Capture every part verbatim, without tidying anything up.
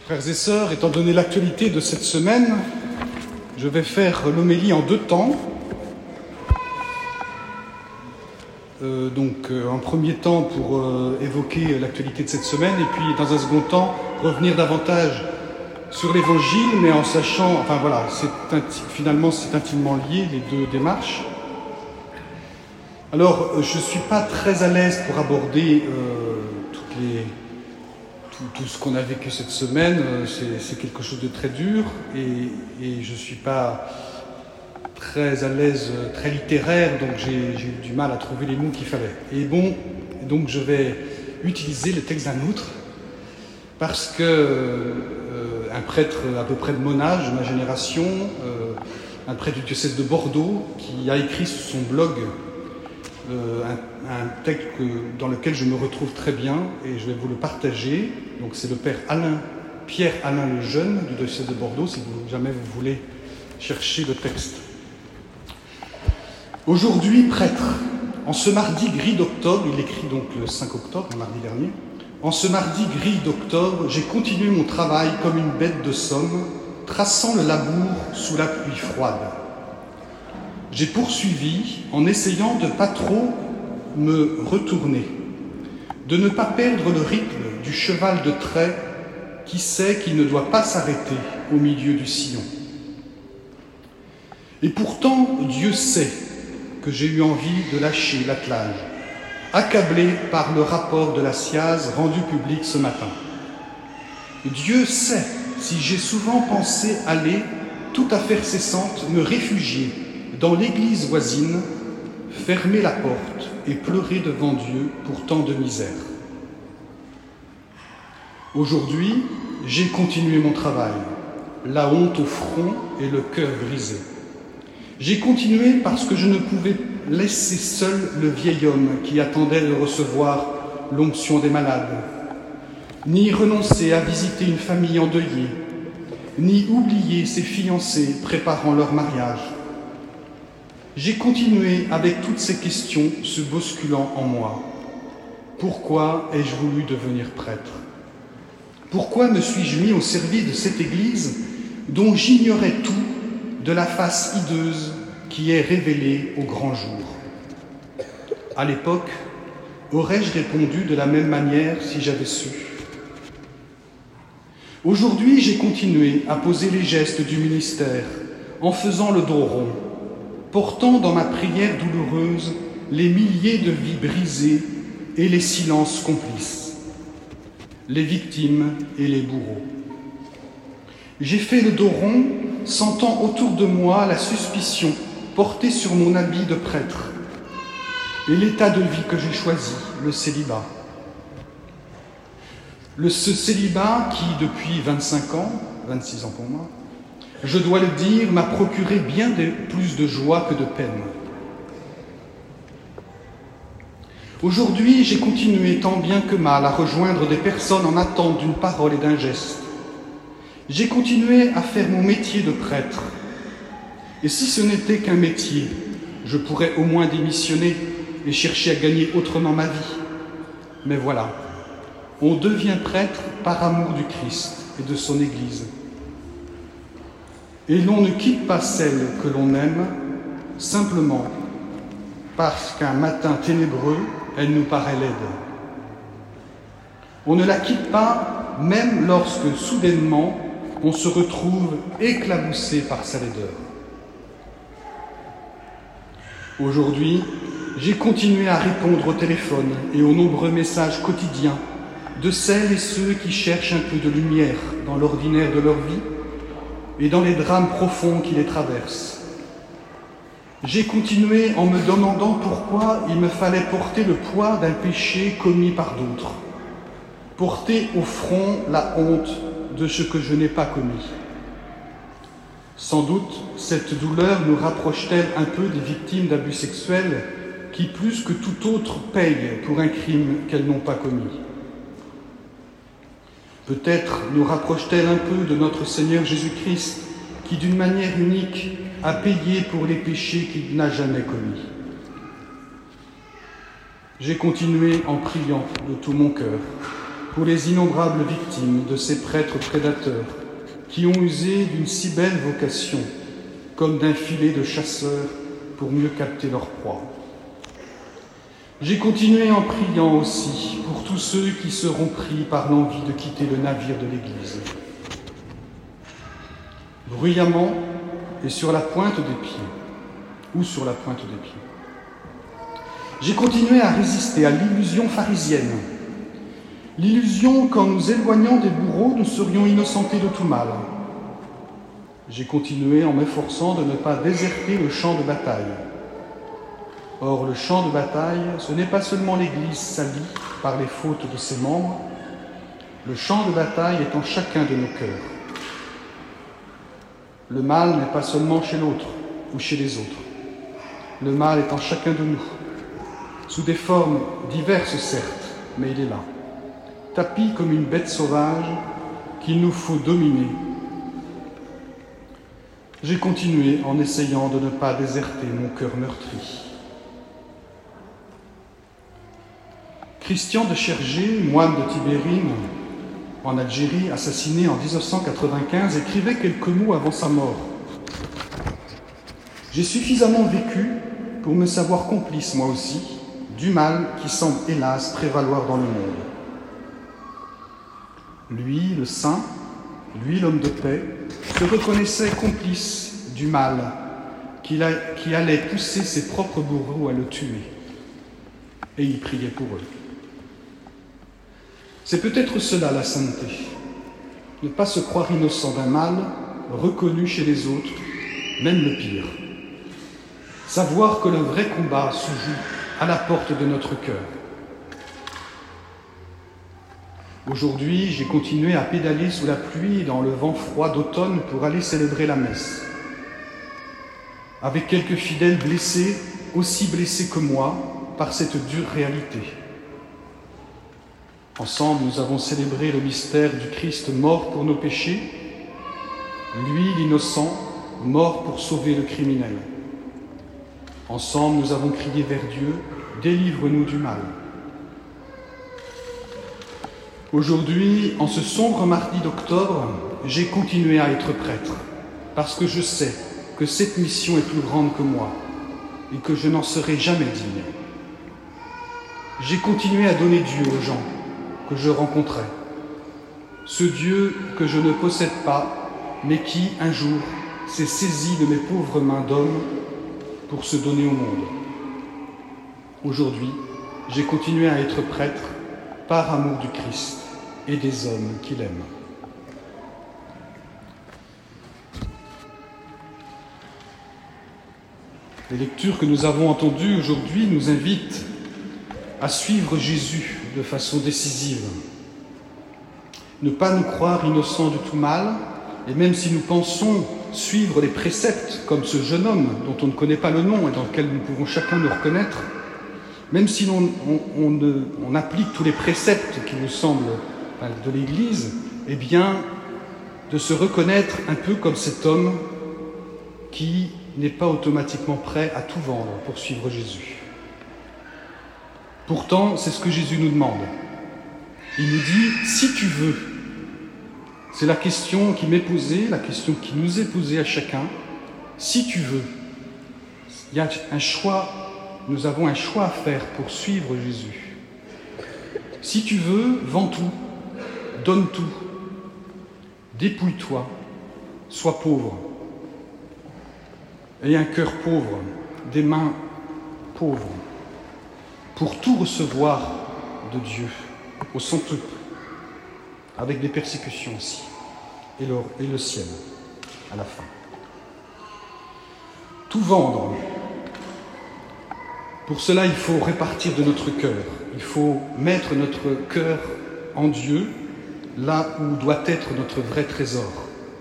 Frères et sœurs, étant donné l'actualité de cette semaine, je vais faire l'homélie en deux temps. Euh, donc, euh, un premier temps pour euh, évoquer l'actualité de cette semaine, et puis dans un second temps, revenir davantage sur l'Évangile, mais en sachant, enfin voilà, c'est inti- finalement c'est intimement lié, les deux démarches. Alors, euh, je ne suis pas très à l'aise pour aborder euh, toutes les... Tout, tout ce qu'on a vécu cette semaine, c'est, c'est quelque chose de très dur et, et je ne suis pas très à l'aise, très littéraire, donc j'ai, j'ai eu du mal à trouver les mots qu'il fallait. Et bon, donc je vais utiliser le texte d'un autre parce que euh, un prêtre à peu près de mon âge, de ma génération, euh, un prêtre du diocèse de Bordeaux, qui a écrit sur son blog Euh, un, un texte que, dans lequel je me retrouve très bien et je vais vous le partager. Donc c'est le père Alain, Pierre Alain le Jeune du diocèse de Bordeaux, si vous, jamais vous voulez chercher le texte. Aujourd'hui, prêtre, en ce mardi gris d'octobre, il écrit donc le cinq octobre, mardi dernier, en ce mardi gris d'octobre, j'ai continué mon travail comme une bête de somme, traçant le labour sous la pluie froide. J'ai poursuivi en essayant de ne pas trop me retourner, de ne pas perdre le rythme du cheval de trait qui sait qu'il ne doit pas s'arrêter au milieu du sillon. Et pourtant, Dieu sait que j'ai eu envie de lâcher l'attelage, accablé par le rapport de la S I A Z rendu public ce matin. Dieu sait si j'ai souvent pensé aller, tout à fait cessante, me réfugier dans l'église voisine, fermer la porte et pleurer devant Dieu pour tant de misère. Aujourd'hui, j'ai continué mon travail, la honte au front et le cœur brisé. J'ai continué parce que je ne pouvais laisser seul le vieil homme qui attendait de recevoir l'onction des malades, ni renoncer à visiter une famille endeuillée, ni oublier ses fiancés préparant leur mariage. J'ai continué avec toutes ces questions se bousculant en moi. Pourquoi ai-je voulu devenir prêtre ? Pourquoi me suis-je mis au service de cette Église dont j'ignorais tout de la face hideuse qui est révélée au grand jour ? À l'époque, aurais-je répondu de la même manière si j'avais su ? Aujourd'hui, j'ai continué à poser les gestes du ministère en faisant le dos rond, portant dans ma prière douloureuse les milliers de vies brisées et les silences complices, les victimes et les bourreaux. J'ai fait le dos rond, sentant autour de moi la suspicion portée sur mon habit de prêtre et l'état de vie que j'ai choisi, le célibat. Le, ce célibat qui, depuis vingt-cinq ans, vingt-six ans pour moi, je dois le dire, m'a procuré bien de, plus de joie que de peine. Aujourd'hui, j'ai continué tant bien que mal à rejoindre des personnes en attente d'une parole et d'un geste. J'ai continué à faire mon métier de prêtre. Et si ce n'était qu'un métier, je pourrais au moins démissionner et chercher à gagner autrement ma vie. Mais voilà, on devient prêtre par amour du Christ et de son Église. Et l'on ne quitte pas celle que l'on aime, simplement parce qu'un matin ténébreux, elle nous paraît laide. On ne la quitte pas, même lorsque, soudainement, on se retrouve éclaboussé par sa laideur. Aujourd'hui, j'ai continué à répondre au téléphone et aux nombreux messages quotidiens de celles et ceux qui cherchent un peu de lumière dans l'ordinaire de leur vie et dans les drames profonds qui les traversent. J'ai continué en me demandant pourquoi il me fallait porter le poids d'un péché commis par d'autres, porter au front la honte de ce que je n'ai pas commis. Sans doute, cette douleur nous rapproche-t-elle un peu des victimes d'abus sexuels qui, plus que tout autre, payent pour un crime qu'elles n'ont pas commis. Peut-être nous rapproche-t-elle un peu de notre Seigneur Jésus-Christ, qui d'une manière unique a payé pour les péchés qu'il n'a jamais commis. J'ai continué en priant de tout mon cœur pour les innombrables victimes de ces prêtres prédateurs qui ont usé d'une si belle vocation comme d'un filet de chasseurs pour mieux capter leur proie. J'ai continué en priant aussi pour tous ceux qui seront pris par l'envie de quitter le navire de l'Église. Bruyamment et sur la pointe des pieds, ou sur la pointe des pieds. J'ai continué à résister à l'illusion pharisienne, l'illusion qu'en nous éloignant des bourreaux, nous serions innocentés de tout mal. J'ai continué en m'efforçant de ne pas déserter le champ de bataille. Or, le champ de bataille, ce n'est pas seulement l'Église salie par les fautes de ses membres, le champ de bataille est en chacun de nos cœurs. Le mal n'est pas seulement chez l'autre ou chez les autres. Le mal est en chacun de nous, sous des formes diverses certes, mais il est là, tapi comme une bête sauvage qu'il nous faut dominer. J'ai continué en essayant de ne pas déserter mon cœur meurtri. Christian de Chergé, moine de Tibérine, en Algérie, assassiné en dix-neuf cent quatre-vingt-quinze, écrivait quelques mots avant sa mort. « J'ai suffisamment vécu pour me savoir complice, moi aussi, du mal qui semble, hélas, prévaloir dans le monde. Lui, le saint, lui, l'homme de paix, se reconnaissait complice du mal qui, a, qui allait pousser ses propres bourreaux à le tuer. Et il priait pour eux. C'est peut-être cela la sainteté, ne pas se croire innocent d'un mal reconnu chez les autres, même le pire. Savoir que le vrai combat se joue à la porte de notre cœur. Aujourd'hui, j'ai continué à pédaler sous la pluie et dans le vent froid d'automne pour aller célébrer la messe. Avec quelques fidèles blessés, aussi blessés que moi, par cette dure réalité. Ensemble, nous avons célébré le mystère du Christ mort pour nos péchés, lui, l'innocent, mort pour sauver le criminel. Ensemble, nous avons crié vers Dieu, « Délivre-nous du mal ». Aujourd'hui, en ce sombre mardi d'octobre, j'ai continué à être prêtre, parce que je sais que cette mission est plus grande que moi et que je n'en serai jamais digne. J'ai continué à donner Dieu aux gens que je rencontrais, ce Dieu que je ne possède pas, mais qui, un jour, s'est saisi de mes pauvres mains d'homme pour se donner au monde. Aujourd'hui, j'ai continué à être prêtre par amour du Christ et des hommes qu'il aime. Les lectures que nous avons entendues aujourd'hui nous invitent à suivre Jésus de façon décisive. Ne pas nous croire innocents de tout mal, et même si nous pensons suivre les préceptes, comme ce jeune homme dont on ne connaît pas le nom et dans lequel nous pouvons chacun nous reconnaître, même si l'on, on, on, on applique tous les préceptes qui nous semblent de l'Église, eh bien, de se reconnaître un peu comme cet homme qui n'est pas automatiquement prêt à tout vendre pour suivre Jésus. Pourtant, c'est ce que Jésus nous demande. Il nous dit « si tu veux ». C'est la question qui m'est posée, la question qui nous est posée à chacun. Si tu veux. Il y a un choix, nous avons un choix à faire pour suivre Jésus. Si tu veux, vends tout, donne tout, dépouille-toi, sois pauvre. Aie un cœur pauvre, des mains pauvres, pour tout recevoir de Dieu, au centuple, avec des persécutions aussi, et le, et le ciel, à la fin. Tout vendre. Pour cela, il faut répartir de notre cœur. Il faut mettre notre cœur en Dieu, là où doit être notre vrai trésor.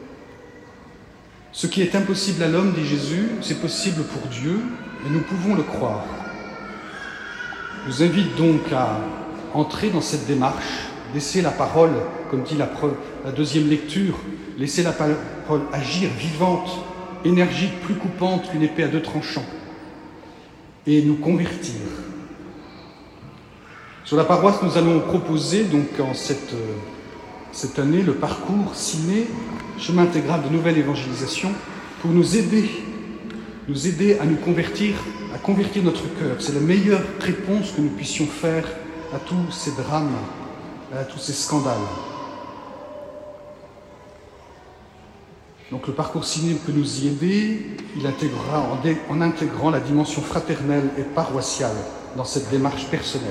Ce qui est impossible à l'homme, dit Jésus, c'est possible pour Dieu, et nous pouvons le croire. Je vous invite donc à entrer dans cette démarche, laisser la parole, comme dit la, pre, la deuxième lecture, laisser la parole agir vivante, énergique, plus coupante qu'une épée à deux tranchants, et nous convertir. Sur la paroisse, nous allons proposer donc en cette, euh, cette année le parcours Ciné, chemin intégral de nouvelle évangélisation, pour nous aider, nous aider à nous convertir, à convertir notre cœur. C'est la meilleure réponse que nous puissions faire à tous ces drames, à tous ces scandales. Donc le parcours Ciné peut nous y aider, il intégrera en, dé, en intégrant la dimension fraternelle et paroissiale dans cette démarche personnelle.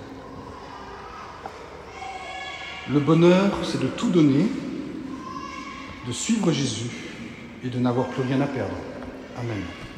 Le bonheur, c'est de tout donner, de suivre Jésus et de n'avoir plus rien à perdre. Amen.